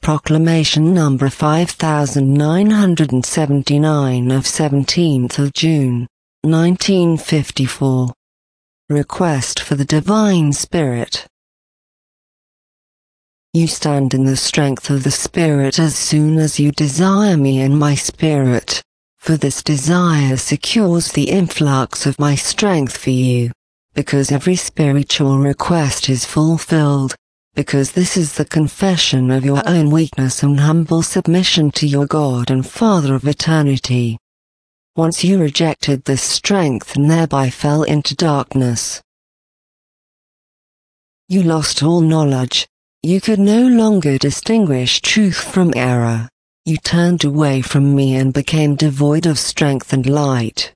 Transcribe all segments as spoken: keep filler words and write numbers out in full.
Proclamation number five thousand nine hundred seventy-nine of seventeenth of June, nineteen fifty-four. Request for the Divine Spirit. You stand in the strength of the Spirit as soon as you desire me in my spirit, for this desire secures the influx of my strength for you, because every spiritual request is fulfilled, because this is the confession of your own weakness and humble submission to your God and Father of eternity. Once you rejected this strength and thereby fell into darkness. You lost all knowledge. You could no longer distinguish truth from error. You turned away from me and became devoid of strength and light.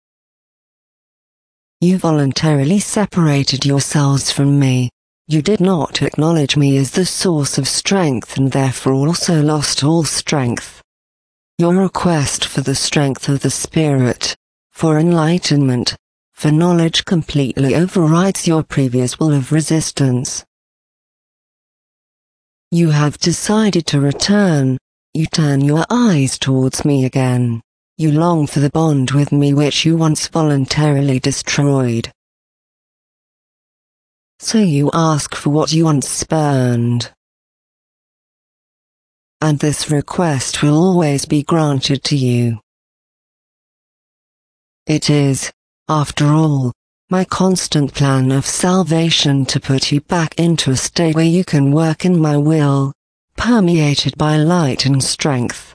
You voluntarily separated yourselves from me. You did not acknowledge me as the source of strength and therefore also lost all strength. Your request for the strength of the Spirit, for enlightenment, for knowledge completely overrides your previous will of resistance. You have decided to return. You turn your eyes towards me again. You long for the bond with me which you once voluntarily destroyed. So you ask for what you once spurned. And this request will always be granted to you. It is, after all, my constant plan of salvation to put you back into a state where you can work in my will, permeated by light and strength.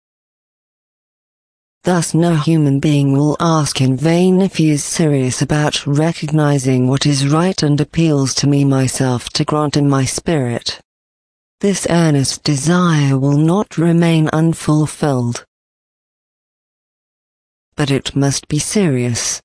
Thus no human being will ask in vain if he is serious about recognizing what is right and appeals to me myself to grant in my spirit. This earnest desire will not remain unfulfilled. But it must be serious.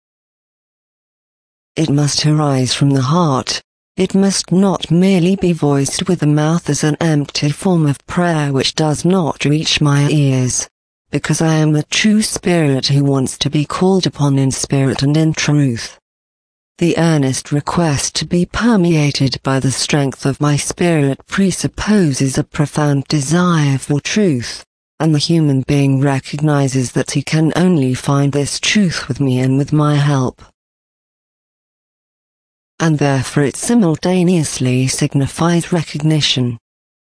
It must arise from the heart. It must not merely be voiced with the mouth as an empty form of prayer which does not reach my ears, because I am a true spirit who wants to be called upon in spirit and in truth. The earnest request to be permeated by the strength of my spirit presupposes a profound desire for truth, and the human being recognizes that he can only find this truth with me and with my help. And therefore it simultaneously signifies recognition.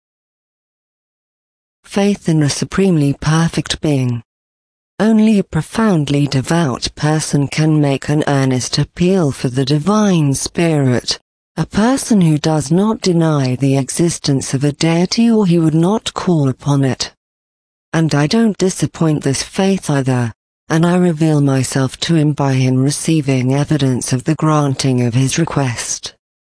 Faith in a supremely perfect being. Only a profoundly devout person can make an earnest appeal for the Divine Spirit, a person who does not deny the existence of a deity or he would not call upon it. And I don't disappoint this faith either. And I reveal myself to him by him receiving evidence of the granting of his request.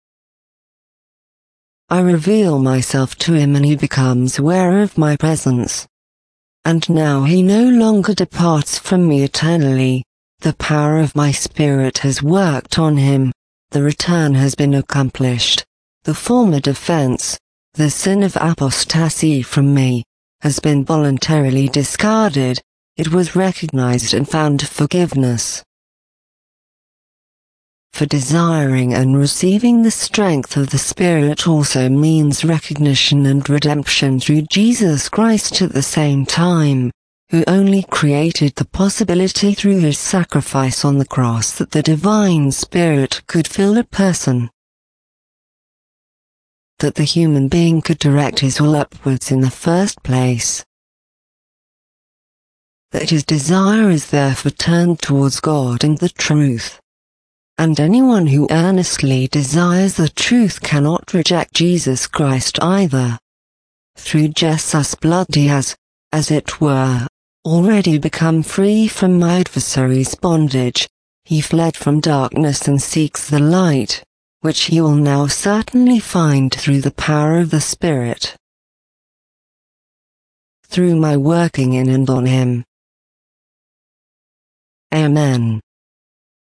I reveal myself to him and he becomes aware of my presence. And now he no longer departs from me eternally. The power of my spirit has worked on him. The return has been accomplished. The former defense, the sin of apostasy from me, has been voluntarily discarded. It was recognized and found forgiveness. For desiring and receiving the strength of the Spirit also means recognition and redemption through Jesus Christ at the same time, who only created the possibility through his sacrifice on the cross that the Divine Spirit could fill a person. That the human being could direct his will upwards in the first place. That his desire is therefore turned towards God and the truth. And anyone who earnestly desires the truth cannot reject Jesus Christ either. Through Jesus' blood he has, as it were, already become free from my adversary's bondage. He fled from darkness and seeks the light, which he will now certainly find through the power of the Spirit. Through my working in and on him. Amen.